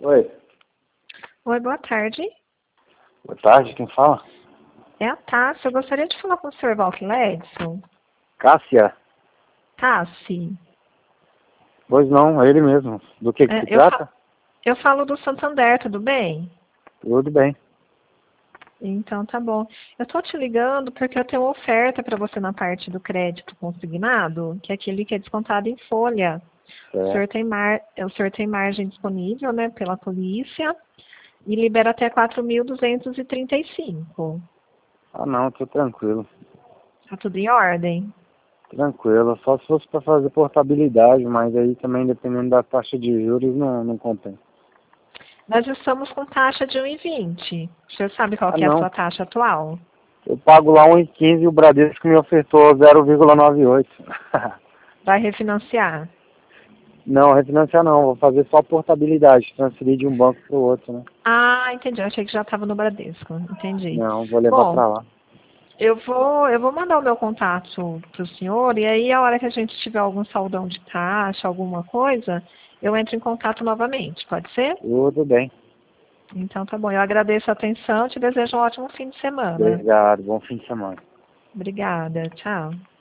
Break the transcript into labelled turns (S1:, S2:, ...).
S1: Oi,
S2: Oi, boa tarde.
S1: boa tarde, quem fala?
S2: É a Tássia. Eu gostaria de falar com o Sr. Valquiledson.
S1: Cássia?
S2: Tassi.
S1: Pois não, é ele mesmo. Do que se trata?
S2: Eu falo do Santander, tudo bem?
S1: Tudo bem.
S2: Então tá bom. Eu tô te ligando porque eu tenho uma oferta para você na parte do crédito consignado, que é aquele que é descontado em folha. O senhor
S1: Certo.
S2: tem margem disponível, né, pela polícia e libera até 4.235.
S1: Ah não, tô tranquilo.
S2: Tá tudo em ordem?
S1: Tranquilo, só se fosse para fazer portabilidade, mas aí também dependendo da taxa de juros não compensa.
S2: Nós estamos com taxa de 1,20. O senhor sabe qual
S1: Ah
S2: que é a
S1: não,
S2: sua taxa atual?
S1: eu pago lá 1,15 e o Bradesco me ofertou 0,98.
S2: Vai refinanciar?
S1: Não, refinanciar não, vou fazer só portabilidade, transferir de um banco para o outro, né?
S2: Ah, entendi. Eu achei que já estava no Bradesco. Entendi.
S1: Não, vou levar
S2: Bom,
S1: para lá.
S2: eu vou mandar o meu contato para o senhor e aí a hora que a gente tiver algum saldão de taxa, alguma coisa, eu entro em contato novamente. Pode ser?
S1: Tudo bem.
S2: Então tá bom. Eu agradeço a atenção e te desejo um ótimo fim de semana.
S1: Obrigado, bom fim de semana.
S2: Obrigada. Tchau.